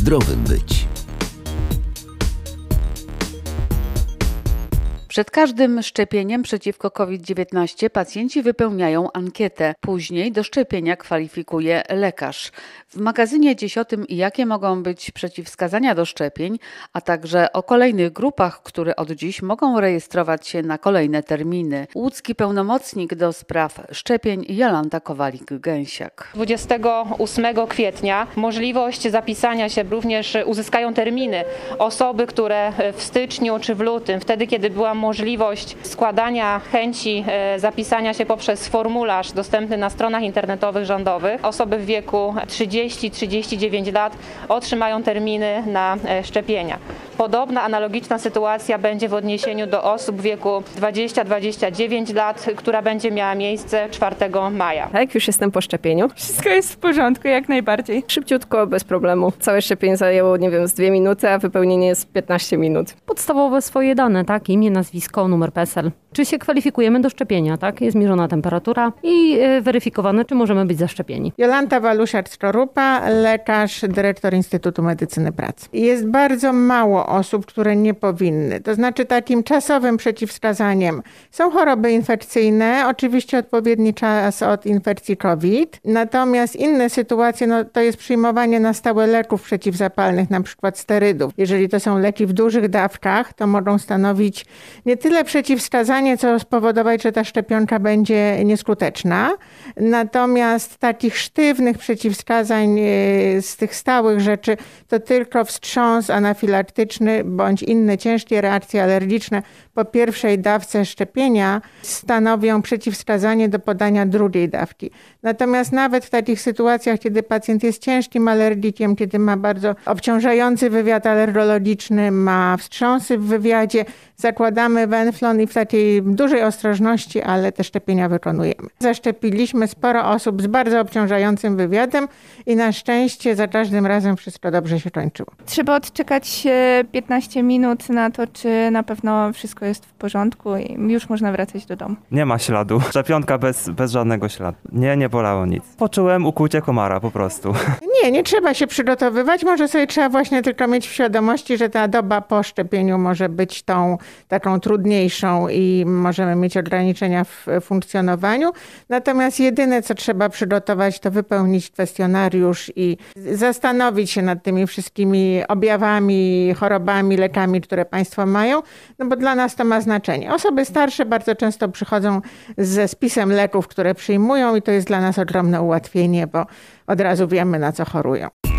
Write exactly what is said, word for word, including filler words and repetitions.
zdrowym być. Przed każdym szczepieniem przeciwko kowid dziewiętnaście pacjenci wypełniają ankietę. Później do szczepienia kwalifikuje lekarz. W magazynie dziś o tym, jakie mogą być przeciwwskazania do szczepień, a także o kolejnych grupach, które od dziś mogą rejestrować się na kolejne terminy. Łódzki pełnomocnik do spraw szczepień Jolanta Kowalik-Gęsiak. dwudziestego ósmego kwietnia możliwość zapisania się również uzyskają terminy osoby, które w styczniu czy w lutym, wtedy kiedy była możliwość składania chęci zapisania się poprzez formularz dostępny na stronach internetowych rządowych. Osoby w wieku trzydzieści do trzydziestu dziewięciu lat otrzymają terminy na szczepienia. Podobna, analogiczna sytuacja będzie w odniesieniu do osób w wieku dwudziestu do dwudziestu dziewięciu lat, która będzie miała miejsce czwartego maja. Tak, już jestem po szczepieniu. Wszystko jest w porządku, jak najbardziej. Szybciutko, bez problemu. Całe szczepienie zajęło, nie wiem, z dwie minuty, a wypełnienie jest piętnaście minut. Podstawowe swoje dane, tak? Imię, nazwisko, numer P E S E L. Czy się kwalifikujemy do szczepienia, tak? Jest mierzona temperatura i weryfikowane, czy możemy być zaszczepieni. Jolanta Walusiarz-Czorupa, lekarz, dyrektor Instytutu Medycyny Pracy. Jest bardzo mało osób, które nie powinny. To znaczy takim czasowym przeciwwskazaniem są choroby infekcyjne, oczywiście odpowiedni czas od infekcji COVID. Natomiast inne sytuacje, no, to jest przyjmowanie na stałe leków przeciwzapalnych, na przykład sterydów. Jeżeli to są leki w dużych dawkach, to mogą stanowić nie tyle przeciwwskazanie, co spowodować, że ta szczepionka będzie nieskuteczna. Natomiast takich sztywnych przeciwwskazań z tych stałych rzeczy to tylko wstrząs anafilaktyczny bądź inne ciężkie reakcje alergiczne po pierwszej dawce szczepienia stanowią przeciwwskazanie do podania drugiej dawki. Natomiast nawet w takich sytuacjach, kiedy pacjent jest ciężkim alergikiem, kiedy ma bardzo obciążający wywiad alergologiczny, ma wstrząsy w wywiadzie, zakładamy Wenflon i w takiej dużej ostrożności, ale te szczepienia wykonujemy. Zaszczepiliśmy sporo osób z bardzo obciążającym wywiadem i na szczęście za każdym razem wszystko dobrze się kończyło. Trzeba odczekać piętnaście minut na to, czy na pewno wszystko jest w porządku i już można wracać do domu. Nie ma śladu. Szczepionka bez, bez żadnego śladu. Nie, nie bolało nic. Poczułem ukłucie komara po prostu. Nie, nie trzeba się przygotowywać. Może sobie trzeba właśnie tylko mieć w świadomości, że ta doba po szczepieniu może być tą taką trudniejszą i możemy mieć ograniczenia w funkcjonowaniu. Natomiast jedyne, co trzeba przygotować, to wypełnić kwestionariusz i zastanowić się nad tymi wszystkimi objawami, chorobami, lekami, które państwo mają, no bo dla nas to ma znaczenie. Osoby starsze bardzo często przychodzą ze spisem leków, które przyjmują i to jest dla nas ogromne ułatwienie, bo od razu wiemy, na co chorują.